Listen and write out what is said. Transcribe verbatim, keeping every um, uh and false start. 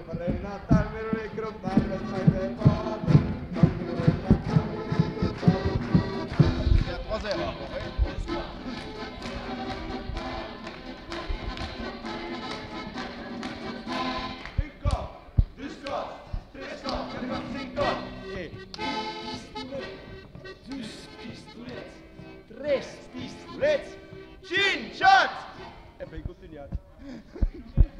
Il y a trois erreurs. Tres pistolets, cinc shots! E poi continuiamo.